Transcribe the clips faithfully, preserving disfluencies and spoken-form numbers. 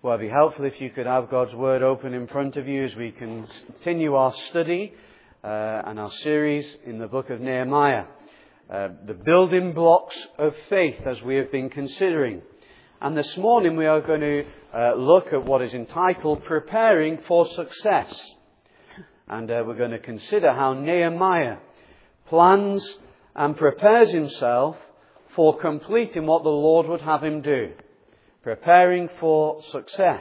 Well, it'd be helpful if you could have God's Word open in front of you as we continue our study uh, and our series in the book of Nehemiah. Uh, the building blocks of faith, as we have been considering. And this morning we are going to uh, look at what is entitled Preparing for Success. And uh, we're going to consider how Nehemiah plans and prepares himself for completing what the Lord would have him do. Preparing for success.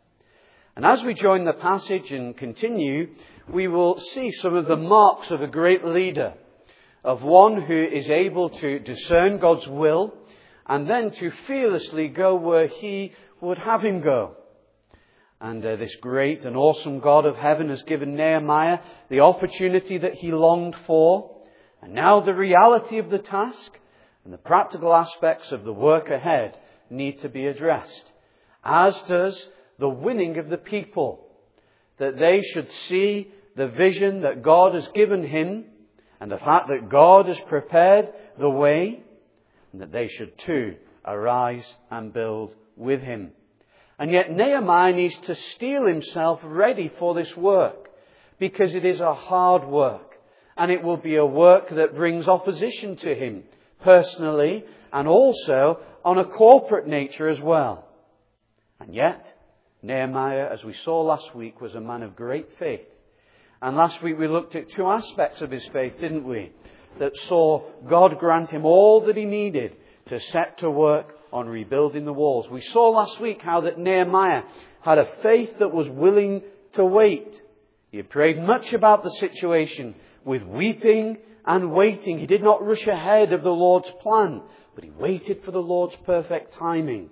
And as we join the passage and continue, we will see some of the marks of a great leader, of one who is able to discern God's will and then to fearlessly go where He would have him go. And uh, this great and awesome God of heaven has given Nehemiah the opportunity that he longed for, and now the reality of the task and the practical aspects of the work ahead need to be addressed, as does the winning of the people, that they should see the vision that God has given him and the fact that God has prepared the way, and that they should too arise and build with him. And yet Nehemiah needs to steel himself ready for this work, because it is a hard work, and it will be a work that brings opposition to him personally and also on a corporate nature as well. And yet, Nehemiah, as we saw last week, was a man of great faith. And last week we looked at two aspects of his faith, didn't we? That saw God grant him all that he needed to set to work on rebuilding the walls. We saw last week how that Nehemiah had a faith that was willing to wait. He had prayed much about the situation with weeping and waiting. He did not rush ahead of the Lord's plan, but he waited for the Lord's perfect timing.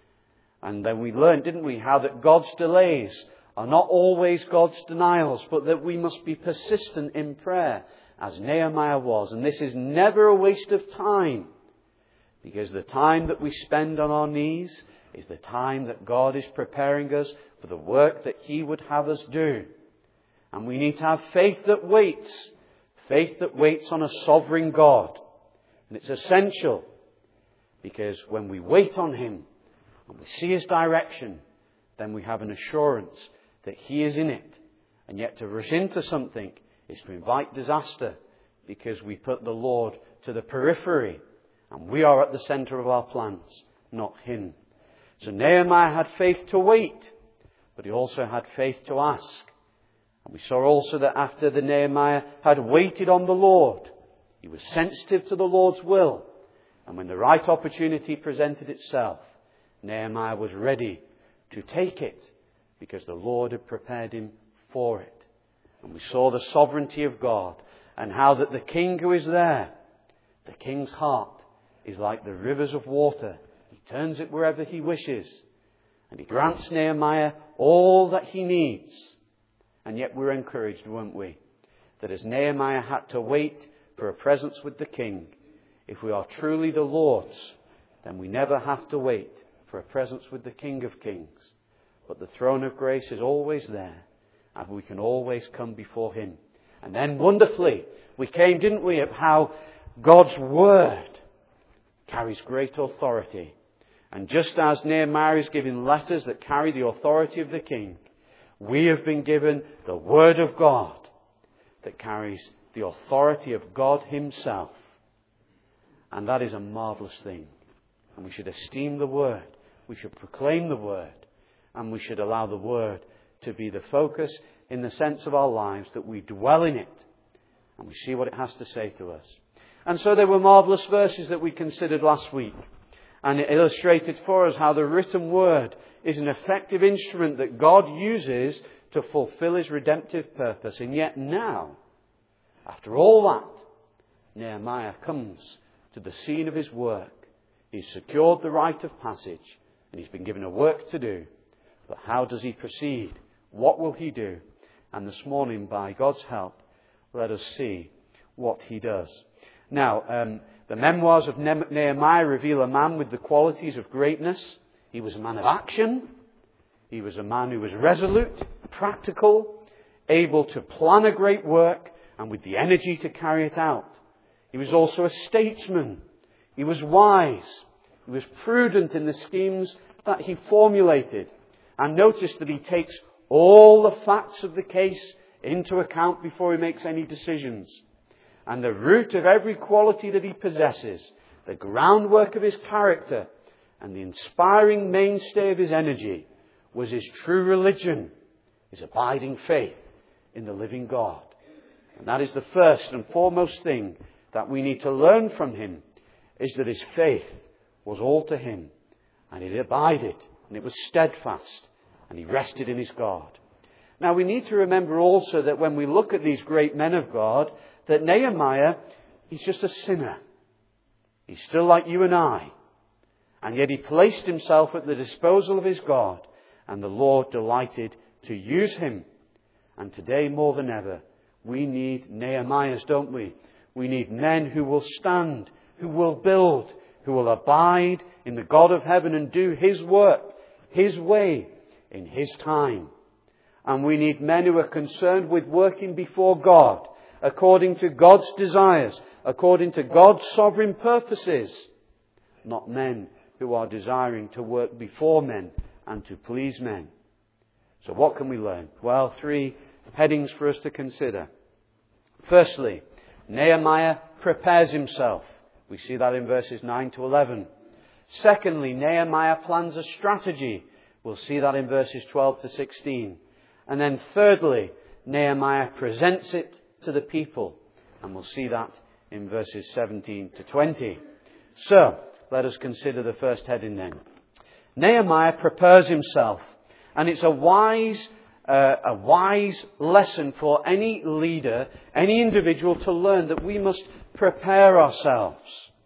And then we learned, didn't we, how that God's delays are not always God's denials, but that we must be persistent in prayer, as Nehemiah was. And this is never a waste of time, because the time that we spend on our knees is the time that God is preparing us for the work that He would have us do. And we need to have faith that waits, faith that waits on a sovereign God. And it's essential, because when we wait on Him and we see His direction, then we have an assurance that He is in it. And yet to rush into something is to invite disaster, because we put the Lord to the periphery and we are at the centre of our plans, not Him. So Nehemiah had faith to wait, but he also had faith to ask. And we saw also that after the Nehemiah had waited on the Lord, he was sensitive to the Lord's will. And when the right opportunity presented itself, Nehemiah was ready to take it, because the Lord had prepared him for it. And we saw the sovereignty of God, and how that the king who is there, the king's heart is like the rivers of water. He turns it wherever he wishes. And he grants Nehemiah all that he needs. And yet we're encouraged, weren't we? That as Nehemiah had to wait for a presence with the king, if we are truly the Lord's, then we never have to wait for a presence with the King of Kings. But the throne of grace is always there, and we can always come before Him. And then wonderfully, we came, didn't we, of how God's Word carries great authority. And just as Nehemiah is given letters that carry the authority of the king, we have been given the Word of God that carries the authority of God Himself. And that is a marvellous thing. And we should esteem the Word. We should proclaim the Word. And we should allow the Word to be the focus in the sense of our lives, that we dwell in it and we see what it has to say to us. And so there were marvellous verses that we considered last week. And it illustrated for us how the written Word is an effective instrument that God uses to fulfill His redemptive purpose. And yet now, after all that, Nehemiah comes to the scene of his work. He's secured the right of passage, and he's been given a work to do. But how does he proceed? What will he do? And this morning, by God's help, let us see what he does. Now, um, the memoirs of Nehemiah reveal a man with the qualities of greatness. He was a man of action. He was a man who was resolute, practical, able to plan a great work, and with the energy to carry it out. He was also a statesman. He was wise. He was prudent in the schemes that he formulated. And notice that he takes all the facts of the case into account before he makes any decisions. And the root of every quality that he possesses, the groundwork of his character, and the inspiring mainstay of his energy was his true religion, his abiding faith in the living God. And that is the first and foremost thing that we need to learn from him, is that his faith was all to him, and it abided, and it was steadfast, and he rested in his God. Now we need to remember also that when we look at these great men of God, that Nehemiah, he's just a sinner. He's still like you and I. And yet he placed himself at the disposal of his God, and the Lord delighted to use him. And today more than ever, we need Nehemiahs, don't we? We need men who will stand, who will build, who will abide in the God of heaven and do his work, his way, in his time. And we need men who are concerned with working before God, according to God's desires, according to God's sovereign purposes. Not men who are desiring to work before men and to please men. So what can we learn? Well, three headings for us to consider. Firstly, Nehemiah prepares himself. We see that in verses nine to eleven. Secondly, Nehemiah plans a strategy. We'll see that in verses twelve to sixteen. And then thirdly, Nehemiah presents it to the people. And we'll see that in verses seventeen to twenty. So, let us consider the first heading then. Nehemiah prepares himself. And it's a wise, uh, a wise lesson for any leader, any individual to learn that we must prepare ourselves.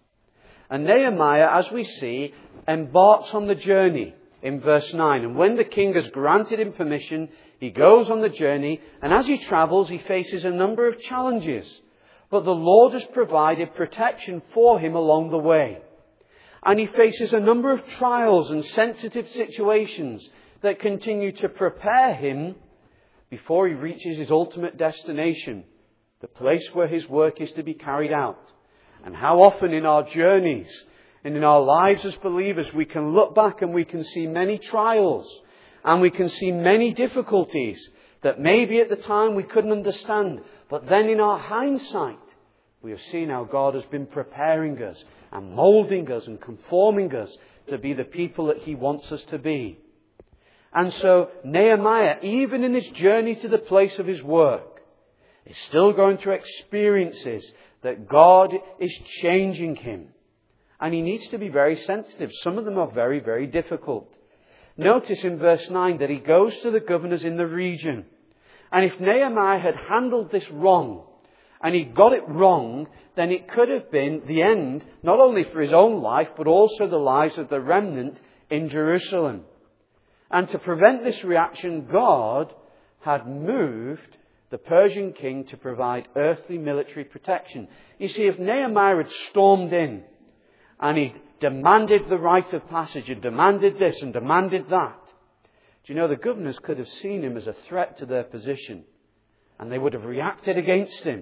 And Nehemiah, as we see, embarks on the journey in verse nine. And when the king has granted him permission, he goes on the journey. And as he travels, he faces a number of challenges. But the Lord has provided protection for him along the way. And he faces a number of trials and sensitive situations that continue to prepare him before he reaches his ultimate destination, the place where his work is to be carried out. And how often in our journeys and in our lives as believers we can look back and we can see many trials and we can see many difficulties that maybe at the time we couldn't understand. But then in our hindsight, we have seen how God has been preparing us and moulding us and conforming us to be the people that he wants us to be. And so Nehemiah, even in his journey to the place of his work, is still going through experiences that God is changing him. And he needs to be very sensitive. Some of them are very, very difficult. Notice in verse nine that he goes to the governors in the region. And if Nehemiah had handled this wrong, and he got it wrong, then it could have been the end, not only for his own life, but also the lives of the remnant in Jerusalem. And to prevent this reaction, God had moved the Persian king to provide earthly military protection. You see, if Nehemiah had stormed in and he'd demanded the right of passage and demanded this and demanded that, do you know, the governors could have seen him as a threat to their position and they would have reacted against him.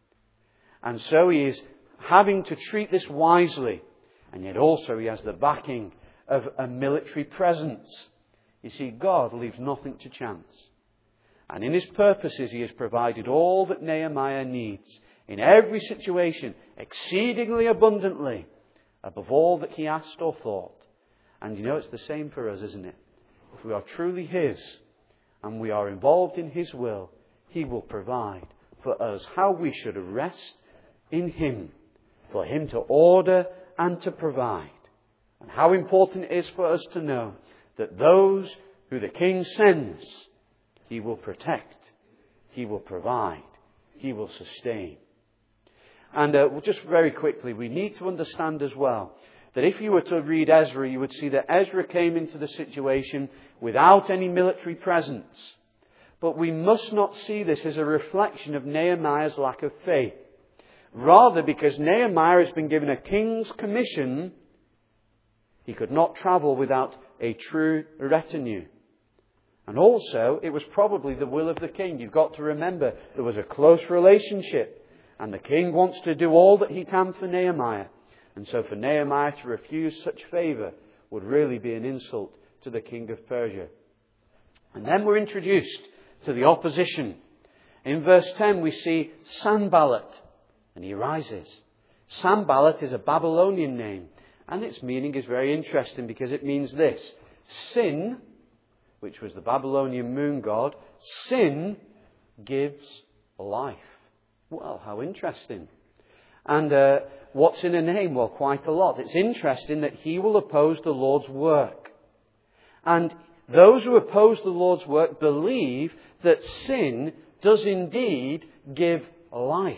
And so he is having to treat this wisely. And yet also he has the backing of a military presence. You see, God leaves nothing to chance. And in his purposes, he has provided all that Nehemiah needs in every situation, exceedingly abundantly, above all that he asked or thought. And you know, it's the same for us, isn't it? If we are truly his and we are involved in his will, he will provide for us how we should rest in him, for him to order and to provide. And how important it is for us to know that those who the king sends, he will protect, he will provide, he will sustain. And uh, just very quickly, we need to understand as well that if you were to read Ezra, you would see that Ezra came into the situation without any military presence. But we must not see this as a reflection of Nehemiah's lack of faith. Rather, because Nehemiah has been given a king's commission, he could not travel without a true retinue. And also, it was probably the will of the king. You've got to remember, there was a close relationship. And the king wants to do all that he can for Nehemiah. And so for Nehemiah to refuse such favour would really be an insult to the king of Persia. And then we're introduced to the opposition. In verse ten we see Sanballat, and he rises. Sanballat is a Babylonian name, and its meaning is very interesting because it means this: sin, which was the Babylonian moon god, sin gives life. Well, how interesting. And uh, what's in a name? Well, quite a lot. It's interesting that he will oppose the Lord's work. And those who oppose the Lord's work believe that sin does indeed give life.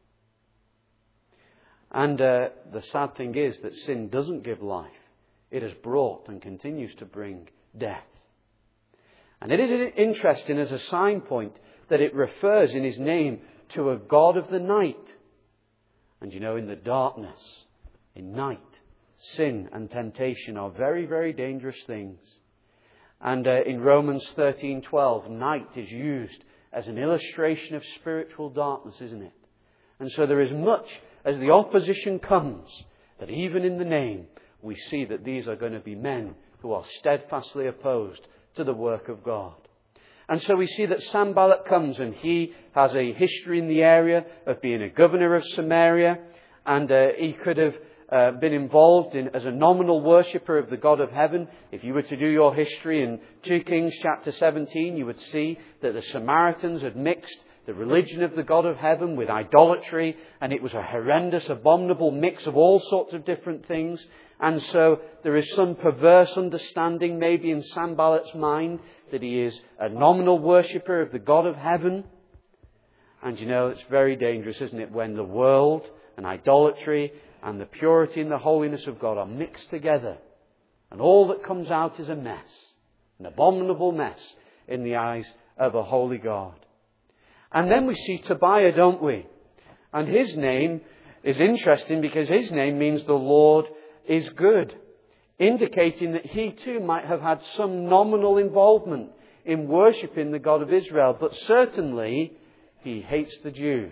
And uh, the sad thing is that sin doesn't give life. It has brought and continues to bring death. And it is interesting as a sign point that it refers in his name to a god of the night. And you know, in the darkness, in night, sin and temptation are very, very dangerous things. And uh, in Romans thirteen twelve, night is used as an illustration of spiritual darkness, isn't it? And so there is much as the opposition comes, that even in the name we see that these are going to be men who are steadfastly opposed to the work of God. And so we see that Sanballat comes, and he has a history in the area of being a governor of Samaria, and uh, he could have uh, been involved in as a nominal worshipper of the God of heaven. If you were to do your history in Second Kings chapter seventeen, you would see that the Samaritans had mixed the religion of the God of heaven with idolatry, and it was a horrendous, abominable mix of all sorts of different things. And so there is some perverse understanding maybe in Sanballat's mind that he is a nominal worshipper of the God of heaven. And you know, it's very dangerous, isn't it, when the world and idolatry and the purity and the holiness of God are mixed together, and all that comes out is a mess, an abominable mess in the eyes of a holy God. And then we see Tobiah, don't we? And his name is interesting because his name means the Lord is good, indicating that he too might have had some nominal involvement in worshipping the God of Israel, but certainly he hates the Jews.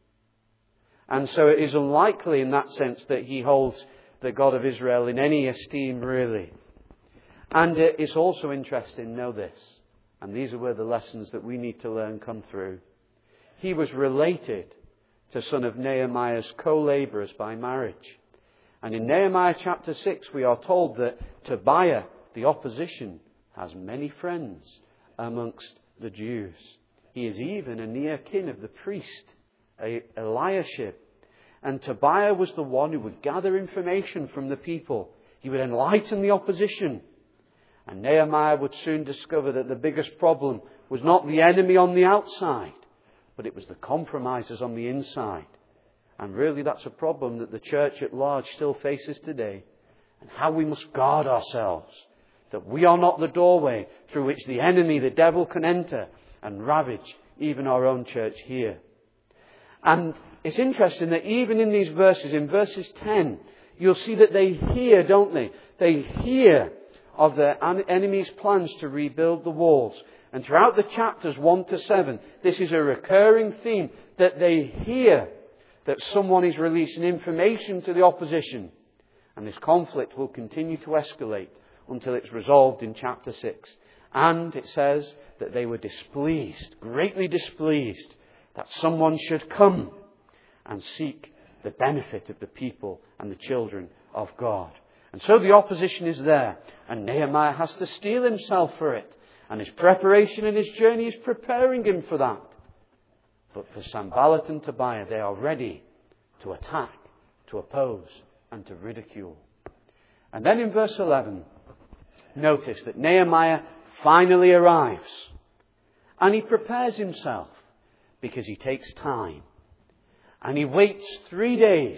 And so it is unlikely in that sense that he holds the God of Israel in any esteem, really. And it's also interesting, know this, and these are where the lessons that we need to learn come through. He was related to son of Nehemiah's co-labourers by marriage. And in Nehemiah chapter six we are told that Tobiah, the opposition, has many friends amongst the Jews. He is even a near kin of the priest Eliashib. And Tobiah was the one who would gather information from the people. He would enlighten the opposition. And Nehemiah would soon discover that the biggest problem was not the enemy on the outside, but it was the compromisers on the inside. And really that's a problem that the church at large still faces today. And how we must guard ourselves, that we are not the doorway through which the enemy, the devil, can enter and ravage even our own church here. And it's interesting that even in these verses, in verses ten, you'll see that they hear, don't they? They hear of the enemy's plans to rebuild the walls. And throughout the chapters one to seven, this is a recurring theme, that they hear that someone is releasing information to the opposition. And this conflict will continue to escalate until it's resolved in chapter six. And it says that they were displeased, greatly displeased, that someone should come and seek the benefit of the people and the children of God. And so the opposition is there, and Nehemiah has to steel himself for it. And his preparation and his journey is preparing him for that. But for Sanballat and Tobiah, they are ready to attack, to oppose, and to ridicule. And then in verse eleven, notice that Nehemiah finally arrives. And he prepares himself because he takes time. And he waits three days.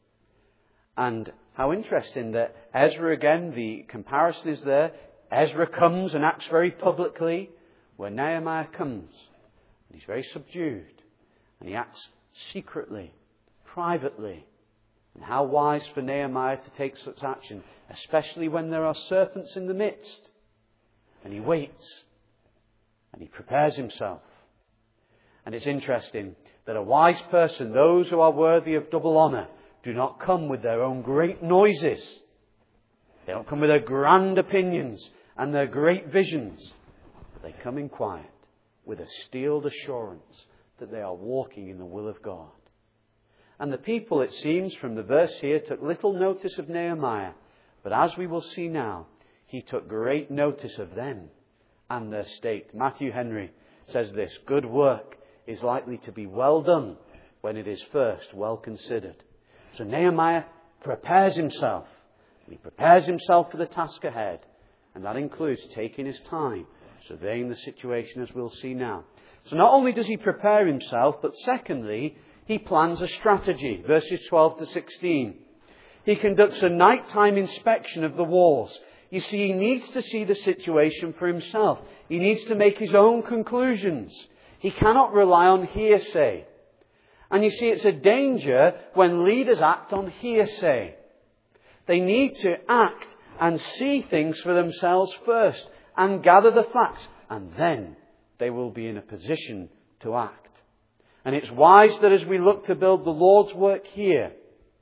And how interesting that Ezra, again, the comparison is there. Ezra comes and acts very publicly, where Nehemiah comes. And he's very subdued. And he acts secretly, privately. And how wise for Nehemiah to take such action, especially when there are serpents in the midst. And he waits. And he prepares himself. And it's interesting that a wise person, those who are worthy of double honour, do not come with their own great noises. They don't come with their grand opinions and their great visions. But they come in quiet with a steeled assurance that they are walking in the will of God. And the people, it seems from the verse here, took little notice of Nehemiah. But as we will see now, he took great notice of them and their state. Matthew Henry says this: good work is likely to be well done when it is first well considered. So Nehemiah prepares himself. He prepares himself for the task ahead. And that includes taking his time, surveying the situation, as we'll see now. So not only does he prepare himself, but secondly, he plans a strategy. Verses twelve to sixteen. He conducts a nighttime inspection of the walls. You see, he needs to see the situation for himself. He needs to make his own conclusions. He cannot rely on hearsay. And you see, it's a danger when leaders act on hearsay. They need to act and see things for themselves first and gather the facts, and then they will be in a position to act. And it's wise that as we look to build the Lord's work here,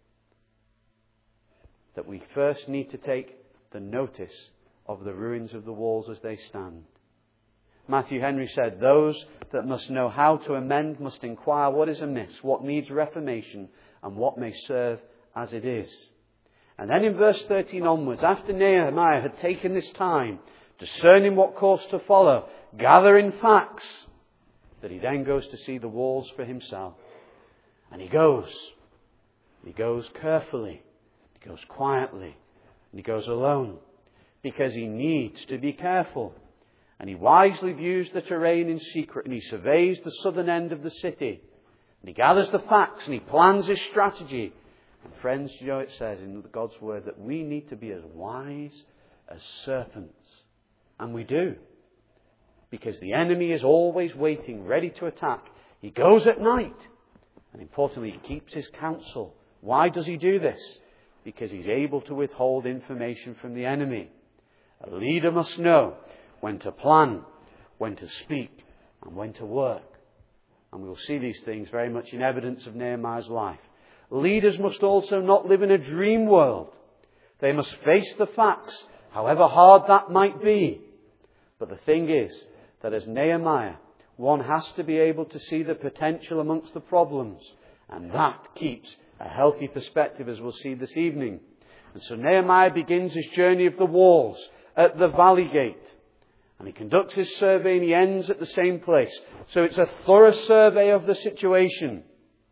that we first need to take the notice of the ruins of the walls as they stand. Matthew Henry said, those that must know how to amend must inquire what is amiss, what needs reformation, and what may serve as it is. And then in verse thirteen onwards, after Nehemiah had taken this time, discerning what course to follow, gathering facts, that he then goes to see the walls for himself. And he goes. He goes carefully. He goes quietly. And he goes alone. Because he needs to be careful. And he wisely views the terrain in secret. And he surveys the southern end of the city. And he gathers the facts and he plans his strategy. And friends, you know it says in God's word that we need to be as wise as serpents. And we do. Because the enemy is always waiting, ready to attack. He goes at night. And importantly, he keeps his counsel. Why does he do this? Because he's able to withhold information from the enemy. A leader must know when to plan, when to speak, and when to work. And we'll see these things very much in evidence of Nehemiah's life. Leaders must also not live in a dream world. They must face the facts, however hard that might be. But the thing is that as Nehemiah, one has to be able to see the potential amongst the problems. And that keeps a healthy perspective, as we'll see this evening. And so Nehemiah begins his journey of the walls at the valley gate. And he conducts his survey and he ends at the same place. So it's a thorough survey of the situation.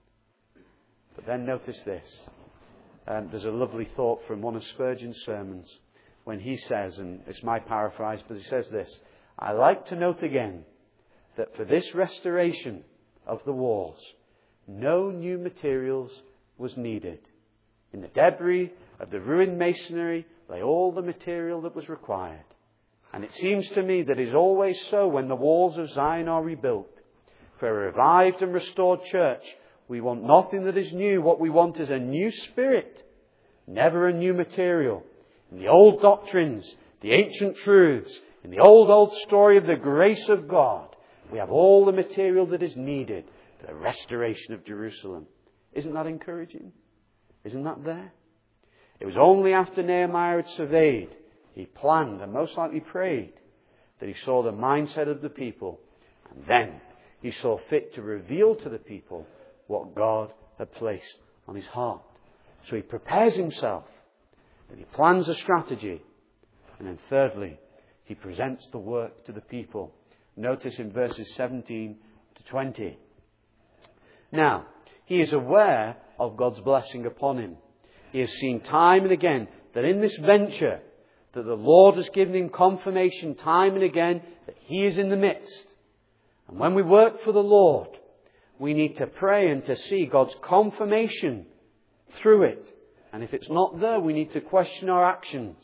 But then notice this. Um, there's a lovely thought from one of Spurgeon's sermons when he says, and it's my paraphrase, but he says this: I like to note again that for this restoration of the walls, no new materials was needed. In the debris of the ruined masonry lay all the material that was required. And it seems to me that it is always so when the walls of Zion are rebuilt. For a revived and restored church, we want nothing that is new. What we want is a new spirit, never a new material. In the old doctrines, the ancient truths, in the old, old story of the grace of God, we have all the material that is needed for the restoration of Jerusalem. Isn't that encouraging? Isn't that there? It was only after Nehemiah had surveyed, he planned and most likely prayed, that he saw the mindset of the people. And then he saw fit to reveal to the people what God had placed on his heart. So he prepares himself. Then he plans a strategy. And then thirdly, he presents the work to the people. Notice in verses seventeen to twenty. Now, he is aware of God's blessing upon him. He has seen time and again that in this venture, that the Lord has given him confirmation time and again that he is in the midst. And when we work for the Lord, we need to pray and to see God's confirmation through it. And if it's not there, we need to question our actions.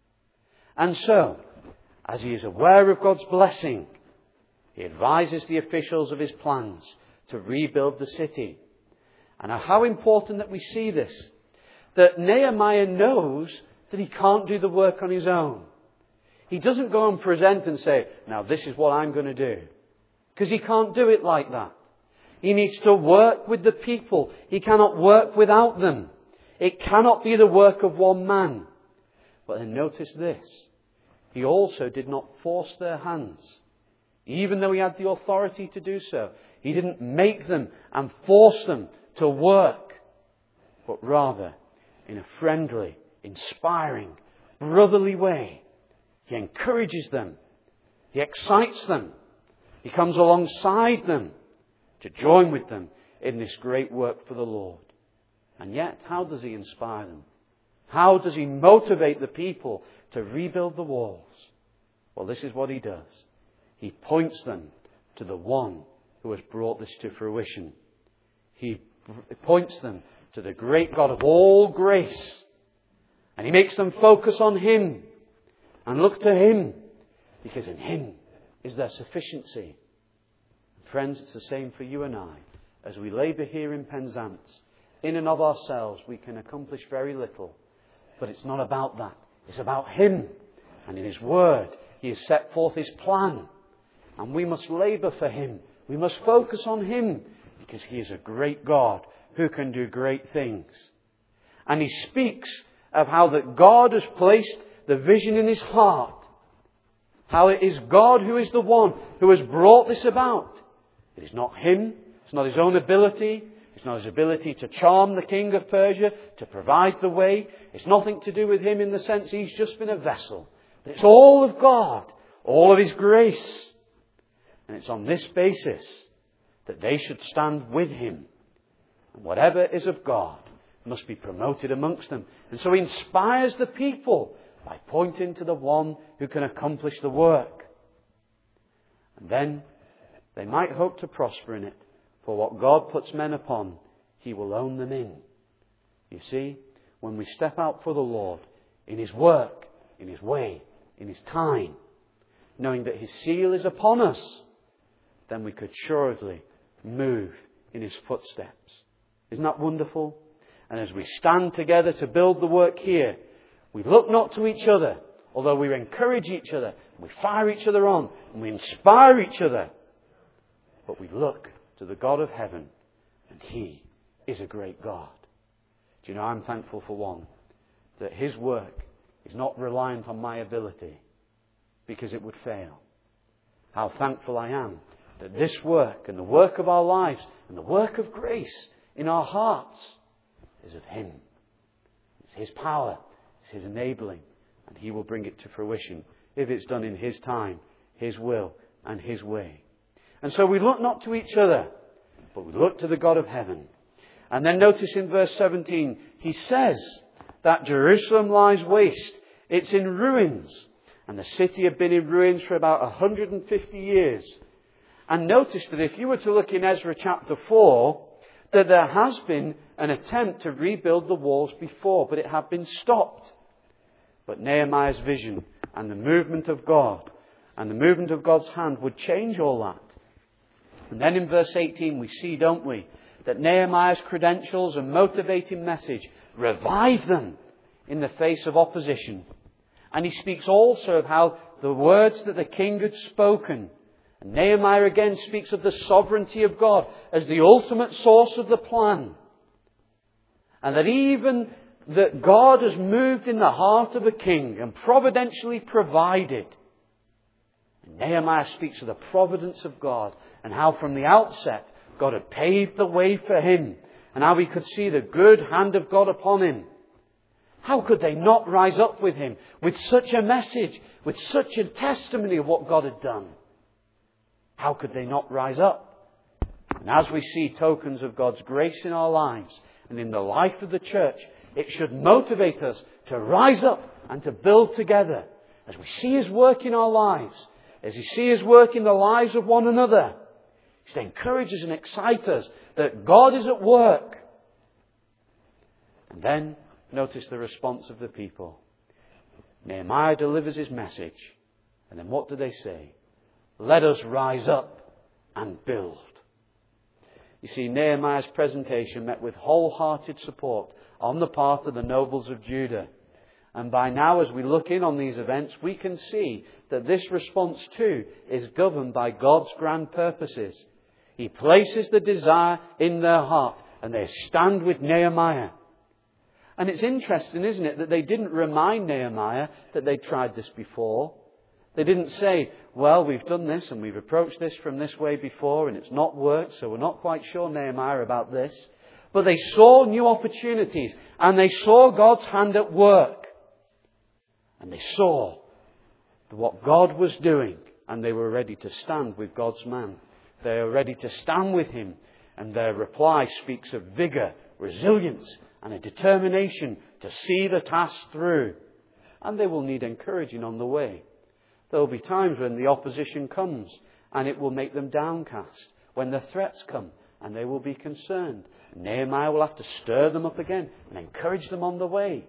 And so, as he is aware of God's blessing, he advises the officials of his plans to rebuild the city. And how important that we see this. That Nehemiah knows that he can't do the work on his own. He doesn't go and present and say, now this is what I'm going to do. Because he can't do it like that. He needs to work with the people. He cannot work without them. It cannot be the work of one man. But then notice this. He also did not force their hands. Even though he had the authority to do so, he didn't make them and force them to work, but rather in a friendly, inspiring, brotherly way. He encourages them. He excites them. He comes alongside them to join with them in this great work for the Lord. And yet, how does he inspire them? How does he motivate the people to rebuild the walls? Well, this is what he does. He points them to the one who has brought this to fruition. He points them to the great God of all grace. And he makes them focus on him and look to him, because in him is their sufficiency. Friends, it's the same for you and I. As we labour here in Penzance, in and of ourselves we can accomplish very little. But it's not about that. It's about him. And in his word, he has set forth his plan. And we must labour for him. We must focus on him, because he is a great God who can do great things. And he speaks of how that God has placed the vision in his heart. How it is God who is the one who has brought this about. It is not him. It's not his own ability. It's not his ability to charm the king of Persia, to provide the way. It's nothing to do with him in the sense he's just been a vessel. But it's all of God. All of his grace. And it's on this basis that they should stand with him. And whatever is of God must be promoted amongst them. And so he inspires the people by pointing to the one who can accomplish the work. And then they might hope to prosper in it. For what God puts men upon, he will own them in. You see, when we step out for the Lord, in his work, in his way, in his time, knowing that his seal is upon us, then we could surely move in his footsteps. Isn't that wonderful? And as we stand together to build the work here, we look not to each other, although we encourage each other, we fire each other on, and we inspire each other. But we look to the God of heaven, and he is a great God. Do you know, I'm thankful for one, that his work is not reliant on my ability, because it would fail. How thankful I am that this work and the work of our lives and the work of grace in our hearts is of him. It's his power, it's his enabling, and he will bring it to fruition if it's done in his time, his will, and his way. And so we look not to each other, but we look to the God of heaven. And then notice in verse seventeen, he says that Jerusalem lies waste. It's in ruins. And the city had been in ruins for about one hundred fifty years. And notice that if you were to look in Ezra chapter four, that there has been an attempt to rebuild the walls before, but it had been stopped. But Nehemiah's vision and the movement of God and the movement of God's hand would change all that. And then in verse eighteen we see, don't we, that Nehemiah's credentials and motivating message revive them in the face of opposition. And he speaks also of how the words that the king had spoken. And Nehemiah again speaks of the sovereignty of God as the ultimate source of the plan. And that even that God has moved in the heart of a king and providentially provided. And Nehemiah speaks of the providence of God and how from the outset God had paved the way for him. And how he could see the good hand of God upon him. How could they not rise up with him with such a message, with such a testimony of what God had done? How could they not rise up? And as we see tokens of God's grace in our lives and in the life of the church, it should motivate us to rise up and to build together. As we see his work in our lives, as we see his work in the lives of one another, it should encourage us and excite us that God is at work. And then notice the response of the people. Nehemiah delivers his message. And then what do they say? Let us rise up and build. You see, Nehemiah's presentation met with wholehearted support on the part of the nobles of Judah. And by now, as we look in on these events, we can see that this response too is governed by God's grand purposes. He places the desire in their heart and they stand with Nehemiah. And it's interesting, isn't it, that they didn't remind Nehemiah that they tried this before. They didn't say, well, we've done this and we've approached this from this way before and it's not worked, so we're not quite sure, Nehemiah, about this. But they saw new opportunities and they saw God's hand at work. And they saw what God was doing and they were ready to stand with God's man. They are ready to stand with him, and their reply speaks of vigour, resilience and a determination to see the task through. And they will need encouraging on the way. There will be times when the opposition comes and it will make them downcast. When the threats come and they will be concerned. Nehemiah will have to stir them up again and encourage them on the way.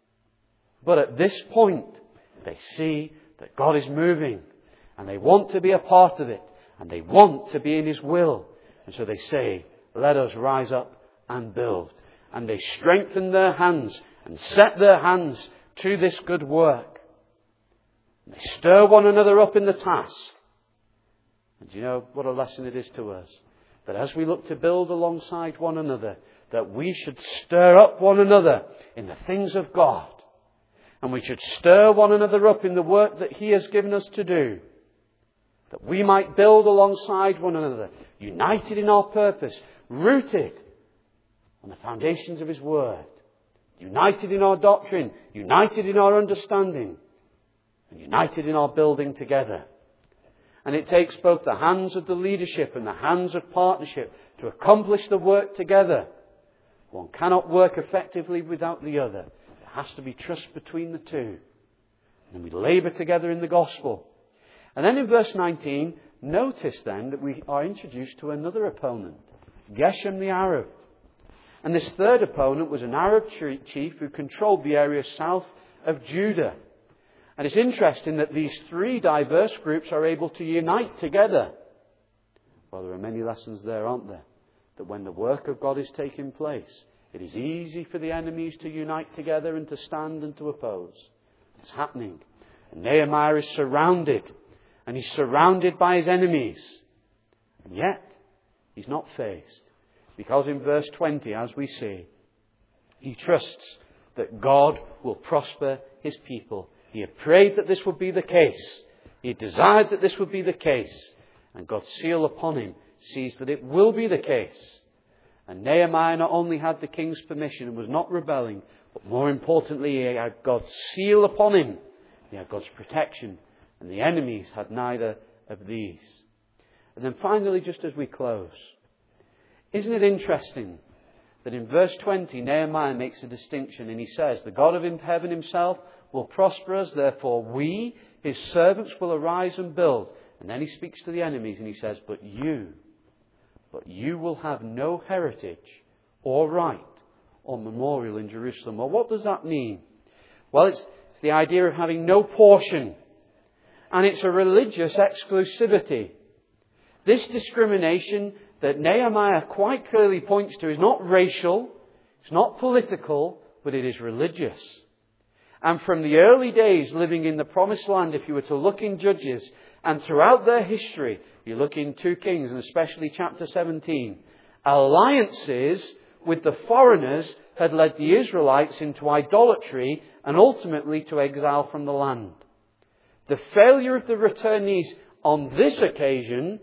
But at this point, they see that God is moving and they want to be a part of it and they want to be in His will. And so they say, let us rise up and build. And they strengthen their hands and set their hands to this good work. They stir one another up in the task. And do you know what a lesson it is to us? That as we look to build alongside one another, that we should stir up one another in the things of God. And we should stir one another up in the work that He has given us to do. That we might build alongside one another, united in our purpose, rooted on the foundations of His Word. United in our doctrine, united in our understanding. And united in our building together. And it takes both the hands of the leadership and the hands of partnership to accomplish the work together. One cannot work effectively without the other. There has to be trust between the two. And we labour together in the gospel. And then in verse nineteen, notice then that we are introduced to another opponent, Geshem the Arab. And this third opponent was an Arab chief who controlled the area south of Judah. And it's interesting that these three diverse groups are able to unite together. Well, there are many lessons there, aren't there? That when the work of God is taking place, it is easy for the enemies to unite together and to stand and to oppose. It's happening. And Nehemiah is surrounded. And he's surrounded by his enemies. And yet, he's not faced. Because in verse twenty, as we see, he trusts that God will prosper His people. He had prayed that this would be the case. He had desired that this would be the case. And God's seal upon him sees that it will be the case. And Nehemiah not only had the king's permission and was not rebelling, but more importantly, he had God's seal upon him. He had God's protection. And the enemies had neither of these. And then finally, just as we close, isn't it interesting that in verse twenty, Nehemiah makes a distinction and he says, the God of heaven Himself will prosper us, therefore we, His servants, will arise and build. And then he speaks to the enemies and he says, but you, but you will have no heritage or right or memorial in Jerusalem. Well, what does that mean? Well, it's, it's the idea of having no portion. And it's a religious exclusivity. This discrimination that Nehemiah quite clearly points to is not racial, it's not political, but it is religious. And from the early days living in the Promised Land, if you were to look in Judges, and throughout their history, you look in two Kings, and especially chapter seventeen, alliances with the foreigners had led the Israelites into idolatry and ultimately to exile from the land. The failure of the returnees on this occasion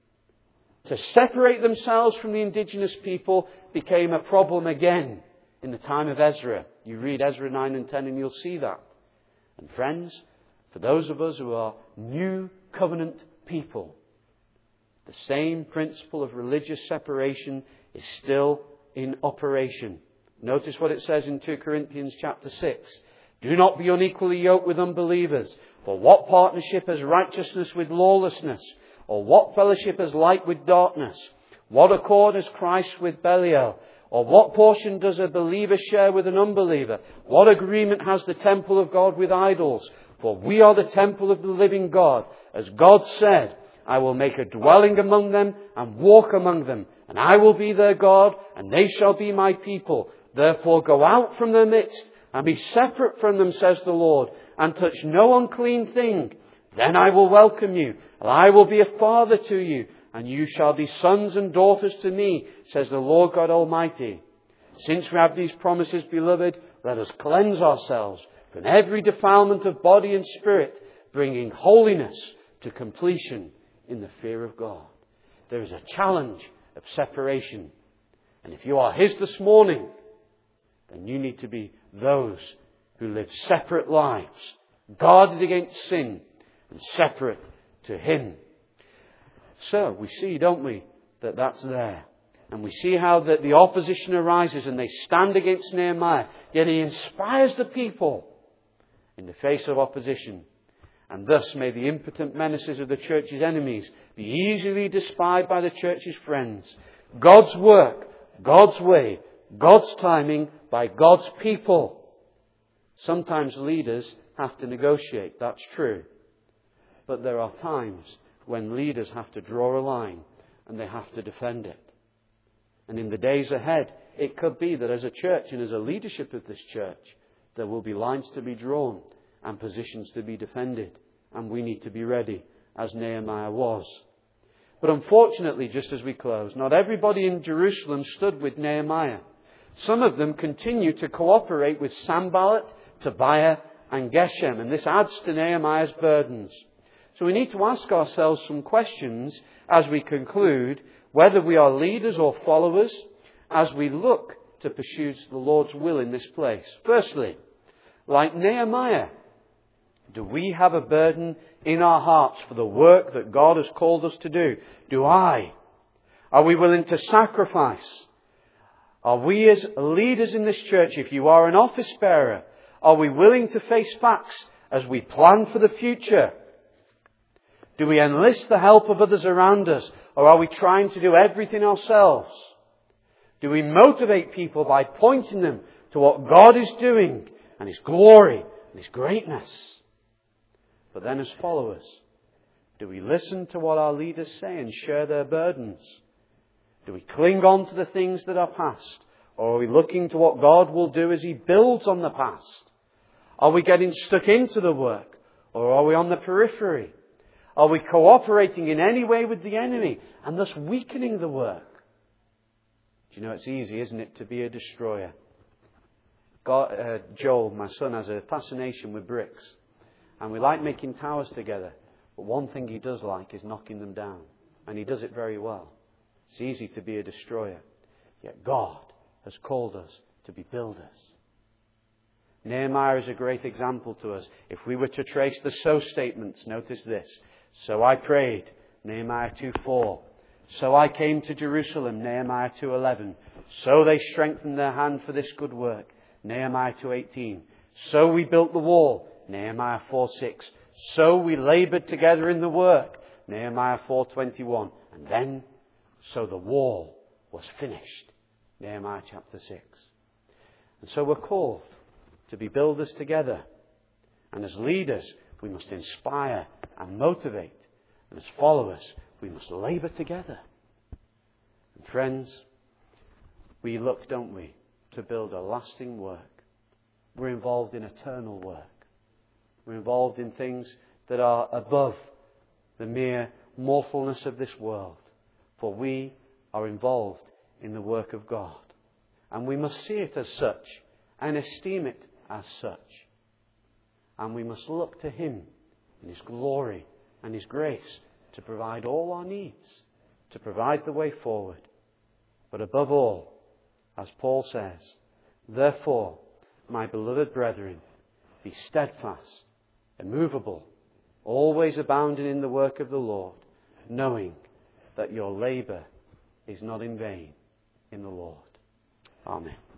to separate themselves from the indigenous people became a problem again in the time of Ezra. You read Ezra nine and ten and you'll see that. And friends, for those of us who are new covenant people, the same principle of religious separation is still in operation. Notice what it says in two Corinthians chapter six. Do not be unequally yoked with unbelievers. For what partnership has righteousness with lawlessness? Or what fellowship has light with darkness? What accord has Christ with Belial? Or what portion does a believer share with an unbeliever? What agreement has the temple of God with idols? For we are the temple of the living God. As God said, I will make a dwelling among them and walk among them. And I will be their God, and they shall be my people. Therefore go out from their midst and be separate from them, says the Lord, and touch no unclean thing. Then I will welcome you, and I will be a father to you, and you shall be sons and daughters to me, says the Lord God Almighty. Since we have these promises, beloved, let us cleanse ourselves from every defilement of body and spirit, bringing holiness to completion in the fear of God. There is a challenge of separation. And if you are His this morning, then you need to be those who live separate lives, guarded against sin and separate to Him. So we see, don't we, that that's there. And we see how that the opposition arises and they stand against Nehemiah. Yet he inspires the people in the face of opposition. And thus may the impotent menaces of the church's enemies be easily despised by the church's friends. God's work, God's way, God's timing by God's people. Sometimes leaders have to negotiate, that's true. But there are times when leaders have to draw a line and they have to defend it. And in the days ahead, it could be that as a church and as a leadership of this church, there will be lines to be drawn and positions to be defended. And we need to be ready, as Nehemiah was. But unfortunately, just as we close, not everybody in Jerusalem stood with Nehemiah. Some of them continue to cooperate with Sanballat, Tobiah and Geshem. And this adds to Nehemiah's burdens. So we need to ask ourselves some questions as we conclude whether we are leaders or followers as we look to pursue the Lord's will in this place. Firstly, like Nehemiah, do we have a burden in our hearts for the work that God has called us to do? Do I? Are we willing to sacrifice? Are we as leaders in this church, if you are an office bearer, are we willing to face facts as we plan for the future? Do we enlist the help of others around us, or are we trying to do everything ourselves? Do we motivate people by pointing them to what God is doing and His glory and His greatness? But then as followers, do we listen to what our leaders say and share their burdens? Do we cling on to the things that are past? Or are we looking to what God will do as He builds on the past? Are we getting stuck into the work? Or are we on the periphery? Are we cooperating in any way with the enemy and thus weakening the work? Do you know, it's easy, isn't it, to be a destroyer? God, uh, Joel, my son, has a fascination with bricks. And we like making towers together. But one thing he does like is knocking them down. And he does it very well. It's easy to be a destroyer. Yet God has called us to be builders. Nehemiah is a great example to us. If we were to trace the so statements, notice this. So I prayed, Nehemiah two four. So I came to Jerusalem, Nehemiah two eleven. So they strengthened their hand for this good work, Nehemiah two eighteen. So we built the wall, Nehemiah four six. So we laboured together in the work, Nehemiah four twenty-one. And then, so the wall was finished, Nehemiah chapter six. And so we're called to be builders together. And as leaders, we must inspire and motivate. And as followers, we must labour together. And friends, we look, don't we, to build a lasting work. We're involved in eternal work. We're involved in things that are above the mere mortalness of this world. For we are involved in the work of God. And we must see it as such and esteem it as such. And we must look to Him in His glory and His grace to provide all our needs, to provide the way forward. But above all, as Paul says, therefore, my beloved brethren, be steadfast, immovable, always abounding in the work of the Lord, knowing that your labour is not in vain in the Lord. Amen.